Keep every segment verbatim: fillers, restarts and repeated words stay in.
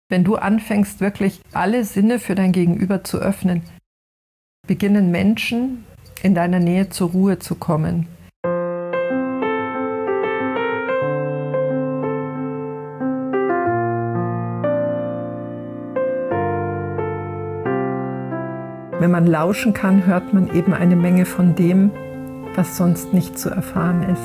Wenn du anfängst, wirklich alle Sinne für dein Gegenüber zu öffnen, beginnen Menschen in deiner Nähe zur Ruhe zu kommen. Wenn man lauschen kann, hört man eben eine Menge von dem, was sonst nicht zu erfahren ist.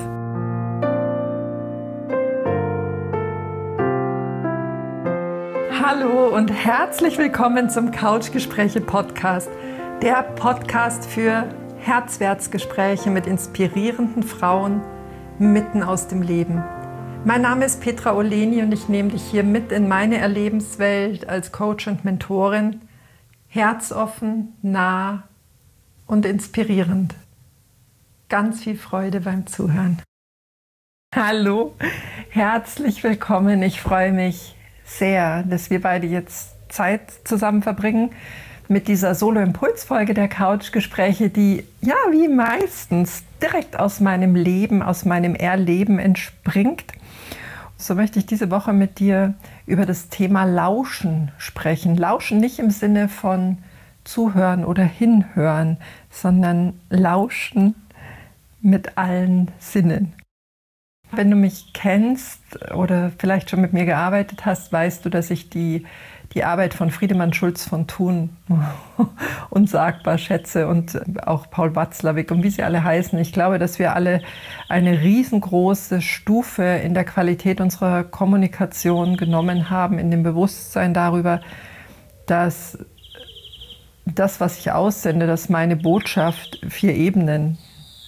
Hallo und herzlich willkommen zum Couchgespräche-Podcast, der Podcast für Herzwärtsgespräche mit inspirierenden Frauen mitten aus dem Leben. Mein Name ist Petra Oleni und ich nehme dich hier mit in meine Erlebenswelt als Coach und Mentorin. Herzoffen, nah und inspirierend. Ganz viel Freude beim Zuhören. Hallo, herzlich willkommen. Ich freue mich sehr, dass wir beide jetzt Zeit zusammen verbringen mit dieser Solo-Impuls-Folge der Couchgespräche, die ja wie meistens direkt aus meinem Leben, aus meinem Erleben entspringt. So möchte ich diese Woche mit dir über das Thema Lauschen sprechen. Lauschen nicht im Sinne von Zuhören oder Hinhören, sondern Lauschen mit allen Sinnen. Wenn du mich kennst oder vielleicht schon mit mir gearbeitet hast, weißt du, dass ich die, die Arbeit von Friedemann Schulz von Thun unsagbar schätze und auch Paul Watzlawick und wie sie alle heißen. Ich glaube, dass wir alle eine riesengroße Stufe in der Qualität unserer Kommunikation genommen haben, in dem Bewusstsein darüber, dass das, was ich aussende, dass meine Botschaft vier Ebenen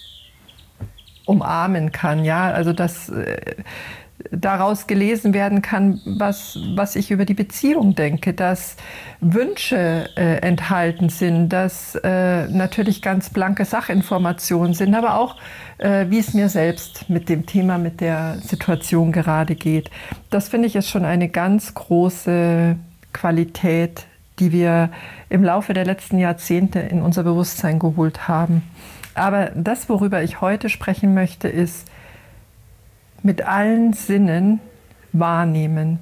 umarmen kann, ja, also dass äh, daraus gelesen werden kann, was, was ich über die Beziehung denke, dass Wünsche äh, enthalten sind, dass äh, natürlich ganz blanke Sachinformationen sind, aber auch, äh, wie es mir selbst mit dem Thema, mit der Situation gerade geht. Das finde ich ist schon eine ganz große Qualität, die wir im Laufe der letzten Jahrzehnte in unser Bewusstsein geholt haben. Aber das, worüber ich heute sprechen möchte, ist mit allen Sinnen wahrnehmen.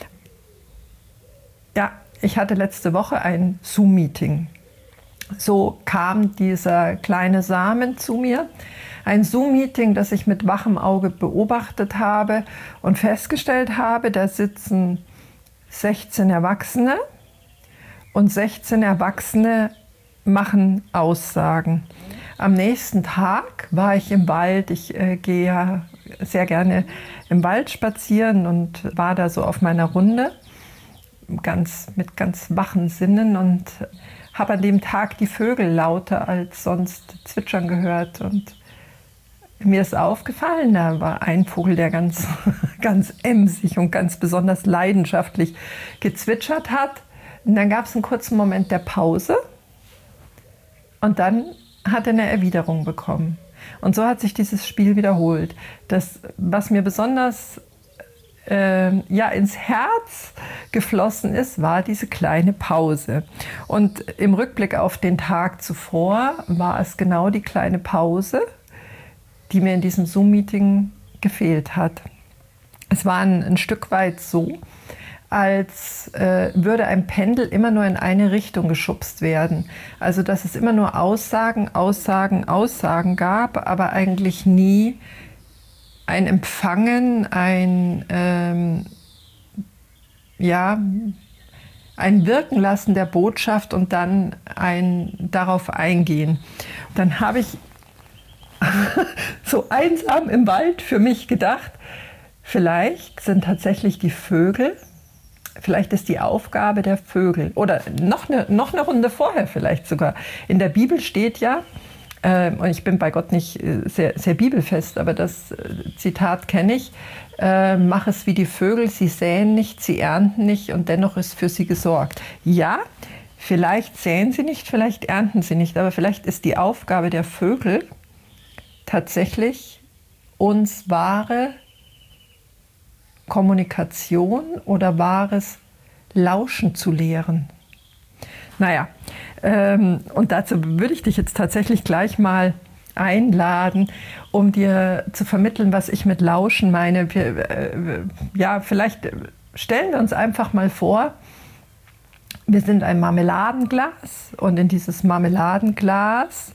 Ja, ich hatte letzte Woche ein Zoom-Meeting. So kam dieser kleine Samen zu mir. Ein Zoom-Meeting, das ich mit wachem Auge beobachtet habe und festgestellt habe, da sitzen sechzehn Erwachsene und sechzehn Erwachsene machen Aussagen. Am nächsten Tag war ich im Wald. Ich äh, gehe ja sehr gerne im Wald spazieren und war da so auf meiner Runde ganz, mit ganz wachen Sinnen und habe an dem Tag die Vögel lauter als sonst zwitschern gehört. Und mir ist aufgefallen, da war ein Vogel, der ganz, ganz emsig und ganz besonders leidenschaftlich gezwitschert hat. Und dann gab es einen kurzen Moment der Pause und dann hat er eine Erwiderung bekommen. Und so hat sich dieses Spiel wiederholt. Das, was mir besonders äh, ja, ins Herz geflossen ist, war diese kleine Pause. Und im Rückblick auf den Tag zuvor war es genau die kleine Pause, die mir in diesem Zoom-Meeting gefehlt hat. Es war ein, ein Stück weit so, als äh, würde ein Pendel immer nur in eine Richtung geschubst werden. Also dass es immer nur Aussagen, Aussagen, Aussagen gab, aber eigentlich nie ein Empfangen, ein, ähm, ja, ein Wirken lassen der Botschaft und dann ein darauf eingehen. Dann habe ich so einsam im Wald für mich gedacht, vielleicht sind tatsächlich die Vögel, vielleicht ist die Aufgabe der Vögel, oder noch eine, noch eine Runde vorher vielleicht sogar. In der Bibel steht ja, äh, und ich bin bei Gott nicht sehr, sehr bibelfest, aber das Zitat kenne ich, äh, mach es wie die Vögel, sie säen nicht, sie ernten nicht und dennoch ist für sie gesorgt. Ja, vielleicht säen sie nicht, vielleicht ernten sie nicht, aber vielleicht ist die Aufgabe der Vögel tatsächlich, uns wahre Kommunikation oder wahres Lauschen zu lehren. Naja, ähm, und dazu würde ich dich jetzt tatsächlich gleich mal einladen, um dir zu vermitteln, was ich mit Lauschen meine. Wir, äh, ja, vielleicht stellen wir uns einfach mal vor, wir sind ein Marmeladenglas und in dieses Marmeladenglas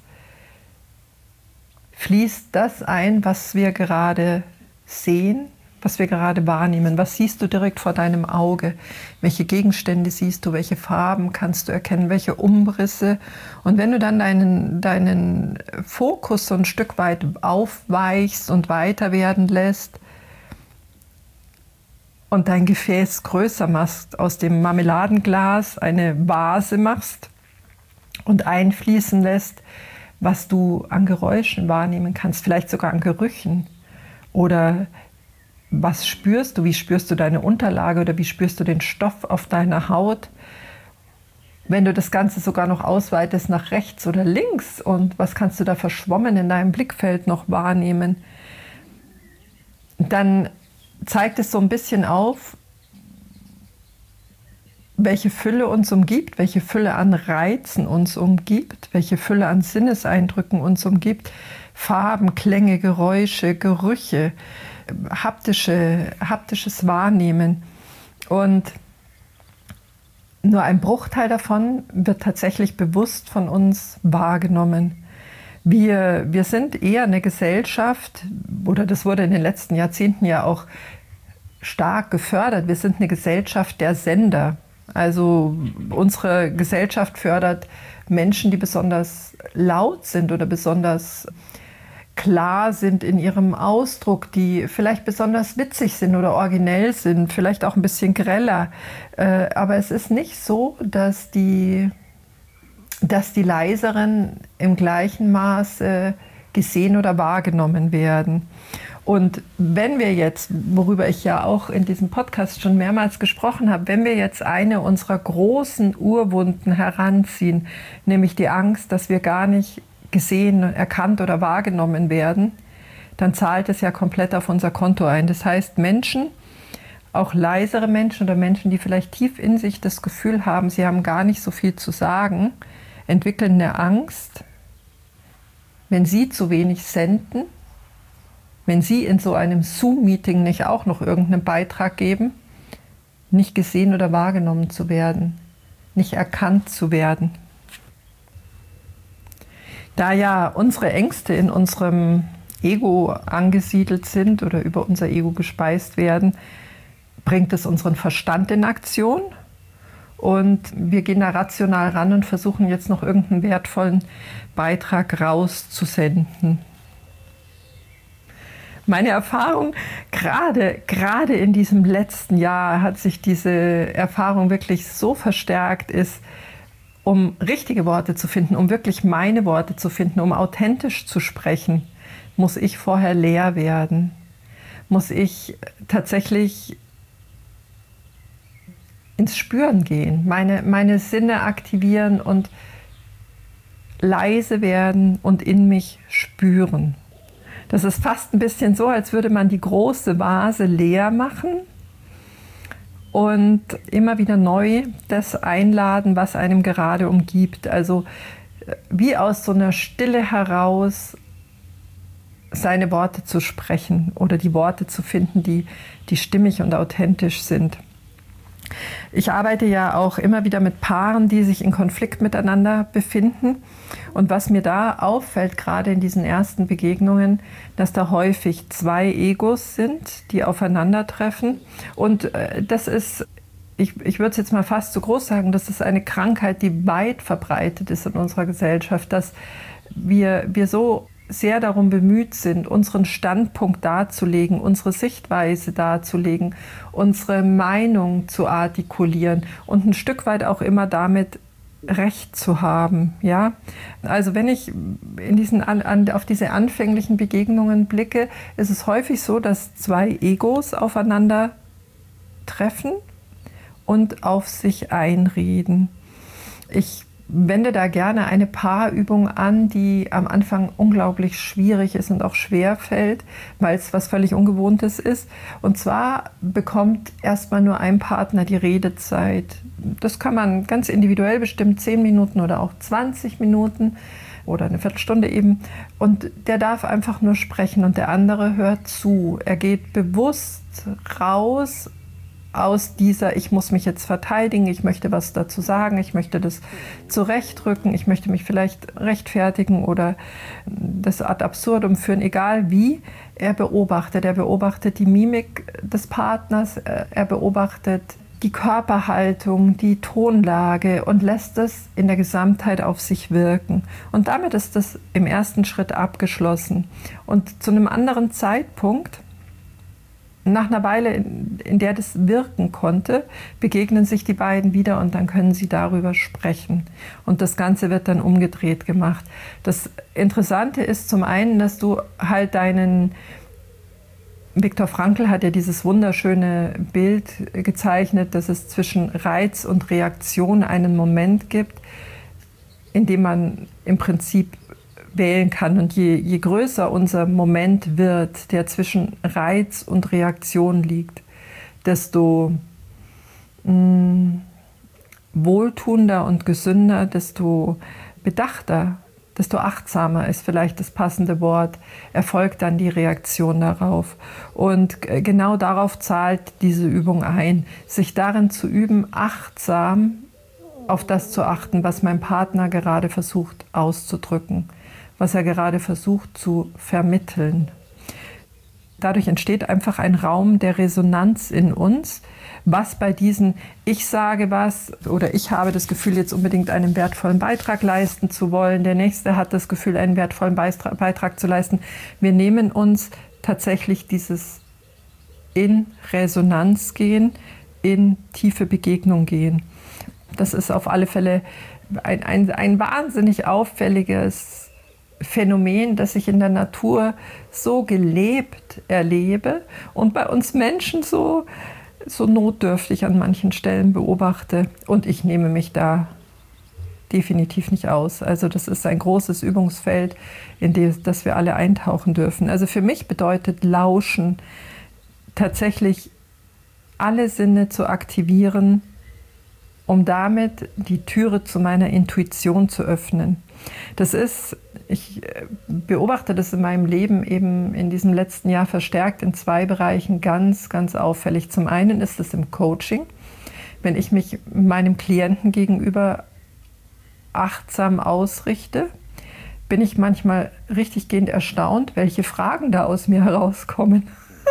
fließt das ein, was wir gerade sehen, was wir gerade wahrnehmen. Was siehst du direkt vor deinem Auge? Welche Gegenstände siehst du? Welche Farben kannst du erkennen? Welche Umrisse? Und wenn du dann deinen, deinen Fokus so ein Stück weit aufweichst und weiter werden lässt und dein Gefäß größer machst, aus dem Marmeladenglas eine Vase machst und einfließen lässt, was du an Geräuschen wahrnehmen kannst, vielleicht sogar an Gerüchen. Oder was spürst du? Wie spürst du deine Unterlage oder wie spürst du den Stoff auf deiner Haut? Wenn du das Ganze sogar noch ausweitest nach rechts oder links, und was kannst du da verschwommen in deinem Blickfeld noch wahrnehmen? Dann zeigt es so ein bisschen auf, welche Fülle uns umgibt, welche Fülle an Reizen uns umgibt, welche Fülle an Sinneseindrücken uns umgibt. Farben, Klänge, Geräusche, Gerüche, haptische, haptisches Wahrnehmen. Und nur ein Bruchteil davon wird tatsächlich bewusst von uns wahrgenommen. Wir, wir sind eher eine Gesellschaft, oder das wurde in den letzten Jahrzehnten ja auch stark gefördert, wir sind eine Gesellschaft der Sender. Also unsere Gesellschaft fördert Menschen, die besonders laut sind oder besonders klar sind in ihrem Ausdruck, die vielleicht besonders witzig sind oder originell sind, vielleicht auch ein bisschen greller. Aber es ist nicht so, dass die, dass die Leiseren im gleichen Maße gesehen oder wahrgenommen werden. Und wenn wir jetzt, worüber ich ja auch in diesem Podcast schon mehrmals gesprochen habe, wenn wir jetzt eine unserer großen Urwunden heranziehen, nämlich die Angst, dass wir gar nicht gesehen, erkannt oder wahrgenommen werden, dann zahlt es ja komplett auf unser Konto ein. Das heißt, Menschen, auch leisere Menschen oder Menschen, die vielleicht tief in sich das Gefühl haben, sie haben gar nicht so viel zu sagen, entwickeln eine Angst, wenn sie zu wenig senden, wenn sie in so einem Zoom-Meeting nicht auch noch irgendeinen Beitrag geben, nicht gesehen oder wahrgenommen zu werden, nicht erkannt zu werden. Da ja unsere Ängste in unserem Ego angesiedelt sind oder über unser Ego gespeist werden, bringt es unseren Verstand in Aktion und wir gehen da rational ran und versuchen jetzt noch irgendeinen wertvollen Beitrag rauszusenden. Meine Erfahrung, gerade, gerade in diesem letzten Jahr hat sich diese Erfahrung wirklich so verstärkt, ist, um richtige Worte zu finden, um wirklich meine Worte zu finden, um authentisch zu sprechen, muss ich vorher leer werden. Muss ich tatsächlich ins Spüren gehen, meine, meine Sinne aktivieren und leise werden und in mich spüren. Das ist fast ein bisschen so, als würde man die große Vase leer machen und immer wieder neu das einladen, was einem gerade umgibt. Also wie aus so einer Stille heraus seine Worte zu sprechen oder die Worte zu finden, die, die stimmig und authentisch sind. Ich arbeite ja auch immer wieder mit Paaren, die sich in Konflikt miteinander befinden. Und was mir da auffällt, gerade in diesen ersten Begegnungen, dass da häufig zwei Egos sind, die aufeinandertreffen. Und das ist, ich, ich würde es jetzt mal fast zu groß sagen, das ist eine Krankheit, die weit verbreitet ist in unserer Gesellschaft, dass wir, wir so sehr darum bemüht sind, unseren Standpunkt darzulegen, unsere Sichtweise darzulegen, unsere Meinung zu artikulieren und ein Stück weit auch immer damit Recht zu haben. Ja? Also wenn ich in diesen, an, an, auf diese anfänglichen Begegnungen blicke, ist es häufig so, dass zwei Egos aufeinander treffen und auf sich einreden. Ich wende da gerne eine Paarübung an, die am Anfang unglaublich schwierig ist und auch schwer fällt, weil es was völlig Ungewohntes ist. Und zwar bekommt erstmal nur ein Partner die Redezeit. Das kann man ganz individuell bestimmen, zehn Minuten oder auch zwanzig Minuten oder eine Viertelstunde eben. Und der darf einfach nur sprechen und der andere hört zu. Er geht bewusst raus aus dieser, ich muss mich jetzt verteidigen, ich möchte was dazu sagen, ich möchte das zurechtrücken, ich möchte mich vielleicht rechtfertigen oder das ad absurdum führen, egal wie, er beobachtet. Er beobachtet die Mimik des Partners, er beobachtet die Körperhaltung, die Tonlage und lässt es in der Gesamtheit auf sich wirken. Und damit ist das im ersten Schritt abgeschlossen. Und zu einem anderen Zeitpunkt, nach einer Weile, in, in der das wirken konnte, begegnen sich die beiden wieder und dann können sie darüber sprechen. Und das Ganze wird dann umgedreht gemacht. Das Interessante ist zum einen, dass du halt deinen Viktor Frankl hat ja dieses wunderschöne Bild gezeichnet, dass es zwischen Reiz und Reaktion einen Moment gibt, in dem man im Prinzip wählen kann. Und je, je größer unser Moment wird, der zwischen Reiz und Reaktion liegt, desto mh, wohltuender und gesünder, desto bedachter, desto achtsamer ist vielleicht das passende Wort, erfolgt dann die Reaktion darauf. Und genau darauf zahlt diese Übung ein, sich darin zu üben, achtsam auf das zu achten, was mein Partner gerade versucht auszudrücken, was er gerade versucht zu vermitteln. Dadurch entsteht einfach ein Raum der Resonanz in uns, was bei diesen ich sage was oder ich habe das Gefühl, jetzt unbedingt einen wertvollen Beitrag leisten zu wollen, der Nächste hat das Gefühl, einen wertvollen Beitrag zu leisten. Wir nehmen uns tatsächlich dieses in Resonanz gehen, in tiefe Begegnung gehen. Das ist auf alle Fälle ein, ein, ein wahnsinnig auffälliges Phänomen, das ich in der Natur so gelebt erlebe und bei uns Menschen so, so notdürftig an manchen Stellen beobachte. Und ich nehme mich da definitiv nicht aus. Also das ist ein großes Übungsfeld, in das wir alle eintauchen dürfen. Also für mich bedeutet Lauschen tatsächlich alle Sinne zu aktivieren, um damit die Türe zu meiner Intuition zu öffnen. Das ist, ich beobachte das in meinem Leben eben in diesem letzten Jahr verstärkt in zwei Bereichen ganz, ganz auffällig. Zum einen ist es im Coaching, wenn ich mich meinem Klienten gegenüber achtsam ausrichte, bin ich manchmal richtiggehend erstaunt, welche Fragen da aus mir herauskommen.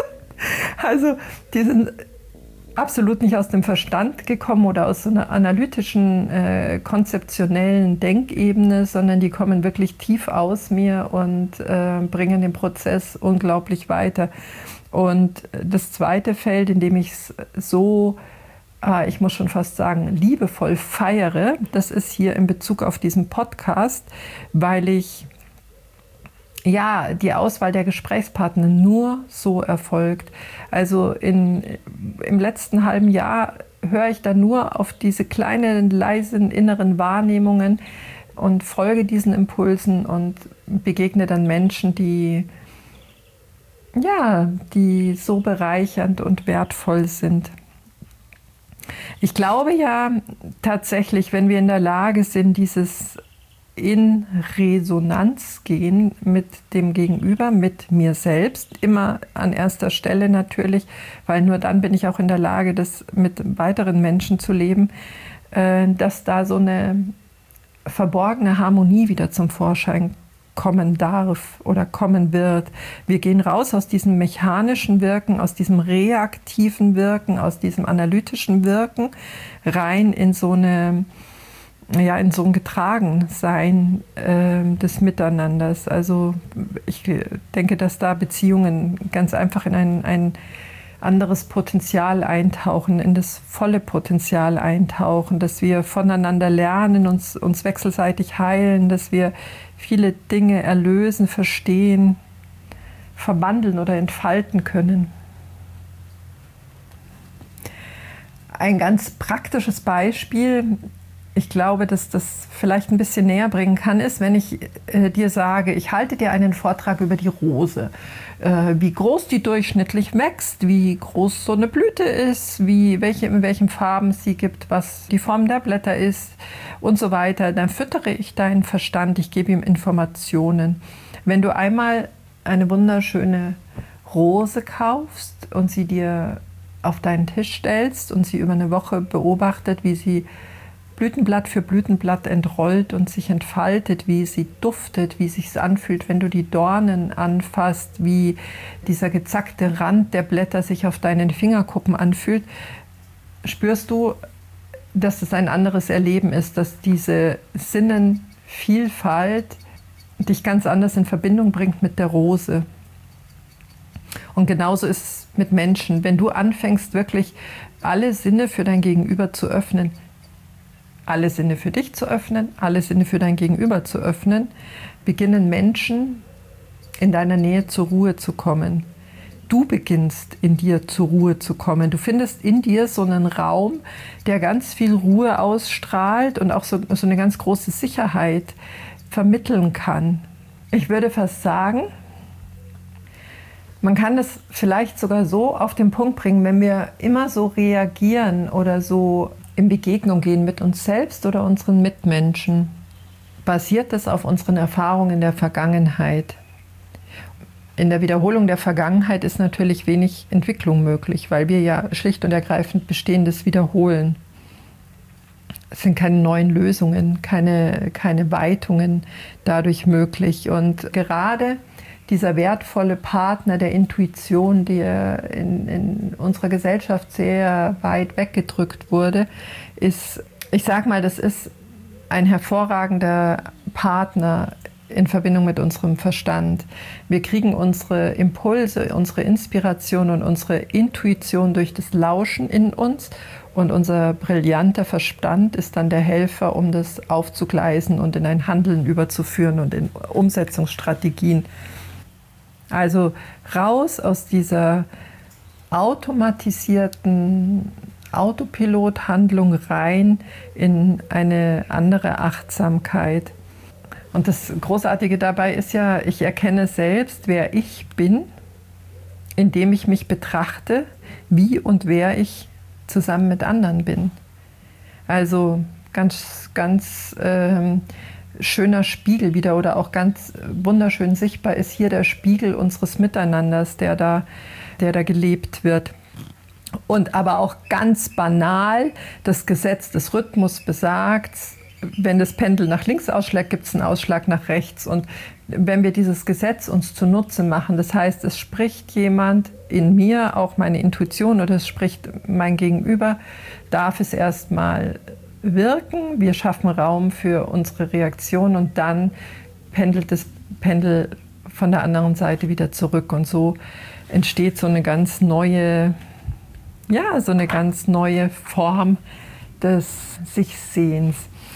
Also die sind absolut nicht aus dem Verstand gekommen oder aus so einer analytischen, äh, konzeptionellen Denkebene, sondern die kommen wirklich tief aus mir und äh, bringen den Prozess unglaublich weiter. Und das zweite Feld, in dem ich es so, äh, ich muss schon fast sagen, liebevoll feiere, das ist hier in Bezug auf diesen Podcast, weil ich ja, die Auswahl der Gesprächspartner nur so erfolgt. Also in, im letzten halben Jahr höre ich da nur auf diese kleinen, leisen inneren Wahrnehmungen und folge diesen Impulsen und begegne dann Menschen, die, ja, die so bereichernd und wertvoll sind. Ich glaube ja tatsächlich, wenn wir in der Lage sind, dieses in Resonanz gehen mit dem Gegenüber, mit mir selbst, immer an erster Stelle natürlich, weil nur dann bin ich auch in der Lage, das mit weiteren Menschen zu leben, dass da so eine verborgene Harmonie wieder zum Vorschein kommen darf oder kommen wird. Wir gehen raus aus diesem mechanischen Wirken, aus diesem reaktiven Wirken, aus diesem analytischen Wirken, rein in so eine ja, in so ein Getragensein äh, des Miteinanders. Also ich denke, dass da Beziehungen ganz einfach in ein, ein anderes Potenzial eintauchen, in das volle Potenzial eintauchen, dass wir voneinander lernen, uns, uns wechselseitig heilen, dass wir viele Dinge erlösen, verstehen, verwandeln oder entfalten können. Ein ganz praktisches Beispiel, ich glaube, dass das vielleicht ein bisschen näher bringen kann, ist, wenn ich äh, dir sage, ich halte dir einen Vortrag über die Rose, äh, wie groß die durchschnittlich wächst, wie groß so eine Blüte ist, wie, welche, in welchen Farben sie gibt, was die Form der Blätter ist und so weiter. Dann füttere ich deinen Verstand, ich gebe ihm Informationen. Wenn du einmal eine wunderschöne Rose kaufst und sie dir auf deinen Tisch stellst und sie über eine Woche beobachtet, wie sie Blütenblatt für Blütenblatt entrollt und sich entfaltet, wie sie duftet, wie es sich anfühlt, wenn du die Dornen anfasst, wie dieser gezackte Rand der Blätter sich auf deinen Fingerkuppen anfühlt, spürst du, dass es ein anderes Erleben ist, dass diese Sinnenvielfalt dich ganz anders in Verbindung bringt mit der Rose. Und genauso ist es mit Menschen. Wenn du anfängst, wirklich alle Sinne für dein Gegenüber zu öffnen, alle Sinne für dich zu öffnen, alle Sinne für dein Gegenüber zu öffnen, beginnen Menschen in deiner Nähe zur Ruhe zu kommen. Du beginnst in dir zur Ruhe zu kommen. Du findest in dir so einen Raum, der ganz viel Ruhe ausstrahlt und auch so, so eine ganz große Sicherheit vermitteln kann. Ich würde fast sagen, man kann das vielleicht sogar so auf den Punkt bringen, wenn wir immer so reagieren oder so in Begegnung gehen mit uns selbst oder unseren Mitmenschen, basiert das auf unseren Erfahrungen in der Vergangenheit. In der Wiederholung der Vergangenheit ist natürlich wenig Entwicklung möglich, weil wir ja schlicht und ergreifend Bestehendes wiederholen. Es sind keine neuen Lösungen, keine, keine Weitungen dadurch möglich. Und gerade dieser wertvolle Partner der Intuition, der in, in unserer Gesellschaft sehr weit weggedrückt wurde, ist, ich sag mal, das ist ein hervorragender Partner in Verbindung mit unserem Verstand. Wir kriegen unsere Impulse, unsere Inspiration und unsere Intuition durch das Lauschen in uns und unser brillanter Verstand ist dann der Helfer, um das aufzugleisen und in ein Handeln überzuführen und in Umsetzungsstrategien. Also raus aus dieser automatisierten Autopilot-Handlung rein in eine andere Achtsamkeit. Und das Großartige dabei ist ja, ich erkenne selbst, wer ich bin, indem ich mich betrachte, wie und wer ich zusammen mit anderen bin. Also ganz, ganz ähm, schöner Spiegel wieder oder auch ganz wunderschön sichtbar ist hier der Spiegel unseres Miteinanders, der da, der da gelebt wird. Und aber auch ganz banal, das Gesetz des Rhythmus besagt, wenn das Pendel nach links ausschlägt, gibt es einen Ausschlag nach rechts. Und wenn wir dieses Gesetz uns zunutze machen, das heißt, es spricht jemand in mir, auch meine Intuition, oder es spricht mein Gegenüber, darf es erstmal wirken. Wir schaffen Raum für unsere Reaktion und dann pendelt das Pendel von der anderen Seite wieder zurück. Und so entsteht so eine ganz neue, ja, so eine ganz neue Form des Sich-Sehens.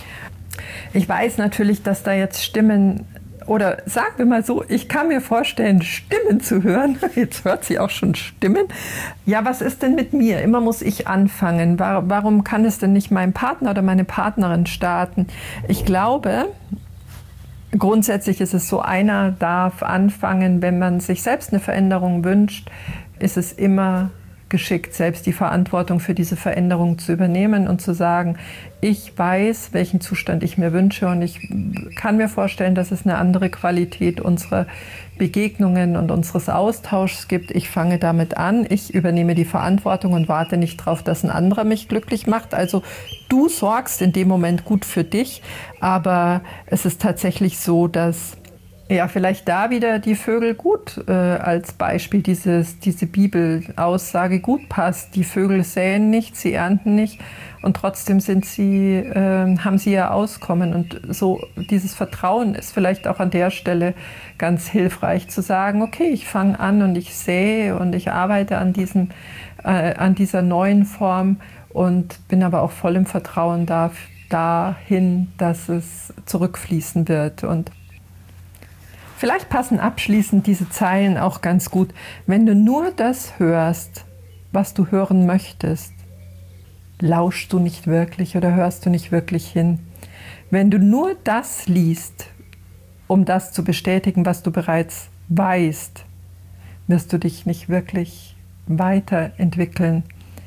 Ich weiß natürlich, dass da jetzt Stimmen, oder sagen wir mal so, ich kann mir vorstellen, Stimmen zu hören. Jetzt hört sie auch schon Stimmen. Ja, was ist denn mit mir? Immer muss ich anfangen. Warum kann es denn nicht mein Partner oder meine Partnerin starten? Ich glaube, grundsätzlich ist es so, einer darf anfangen, wenn man sich selbst eine Veränderung wünscht, ist es immer geschickt, selbst die Verantwortung für diese Veränderung zu übernehmen und zu sagen, ich weiß, welchen Zustand ich mir wünsche und ich kann mir vorstellen, dass es eine andere Qualität unserer Begegnungen und unseres Austauschs gibt. Ich fange damit an, ich übernehme die Verantwortung und warte nicht darauf, dass ein anderer mich glücklich macht. Also du sorgst in dem Moment gut für dich, aber es ist tatsächlich so, dass ja, vielleicht da wieder die Vögel gut äh, als Beispiel, dieses, diese Bibelaussage gut passt. Die Vögel säen nicht, sie ernten nicht und trotzdem sind sie, äh, haben sie ja Auskommen. Und so dieses Vertrauen ist vielleicht auch an der Stelle ganz hilfreich zu sagen, okay, ich fange an und ich sähe und ich arbeite an, diesem, äh, an dieser neuen Form und bin aber auch voll im Vertrauen da, dahin, dass es zurückfließen wird. Und vielleicht passen abschließend diese Zeilen auch ganz gut. Wenn du nur das hörst, was du hören möchtest, lauschst du nicht wirklich oder hörst du nicht wirklich hin. Wenn du nur das liest, um das zu bestätigen, was du bereits weißt, wirst du dich nicht wirklich weiterentwickeln.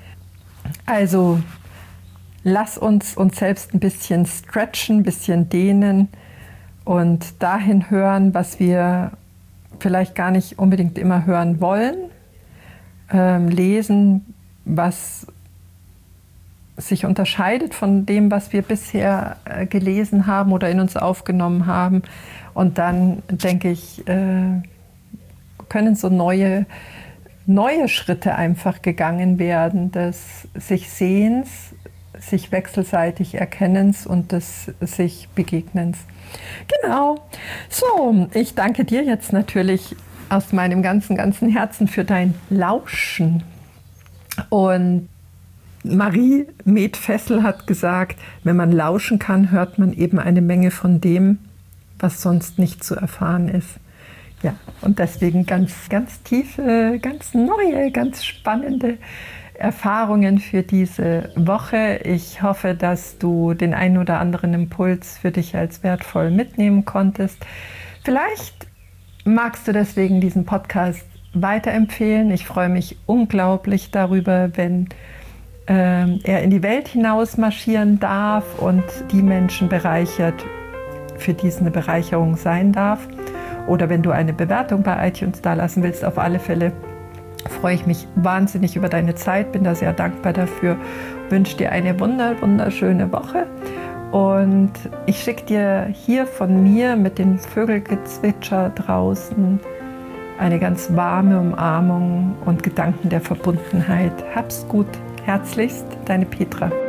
Also lass uns uns selbst ein bisschen stretchen, ein bisschen dehnen, und dahin hören, was wir vielleicht gar nicht unbedingt immer hören wollen. Ähm, lesen was sich unterscheidet von dem, was wir bisher äh, gelesen haben oder in uns aufgenommen haben. Und dann, denke ich, äh, können so neue, neue Schritte einfach gegangen werden, des sich Sehens, sich wechselseitig Erkennens und des sich Begegnens. Genau. So, ich danke dir jetzt natürlich aus meinem ganzen, ganzen Herzen für dein Lauschen. Und Marie Med-Fessel hat gesagt, wenn man lauschen kann, hört man eben eine Menge von dem, was sonst nicht zu erfahren ist. Ja, und deswegen ganz, ganz tiefe, ganz neue, ganz spannende Erfahrungen für diese Woche. Ich hoffe, dass du den einen oder anderen Impuls für dich als wertvoll mitnehmen konntest. Vielleicht magst du deswegen diesen Podcast weiterempfehlen. Ich freue mich unglaublich darüber, wenn äh, er in die Welt hinaus marschieren darf und die Menschen bereichert, für die es eine Bereicherung sein darf. Oder wenn du eine Bewertung bei iTunes da lassen willst, auf alle Fälle freue ich mich wahnsinnig über deine Zeit, bin da sehr dankbar dafür, wünsche dir eine wunder, wunderschöne Woche und ich schicke dir hier von mir mit dem Vögelgezwitscher draußen eine ganz warme Umarmung und Gedanken der Verbundenheit. Hab's gut, herzlichst, deine Petra.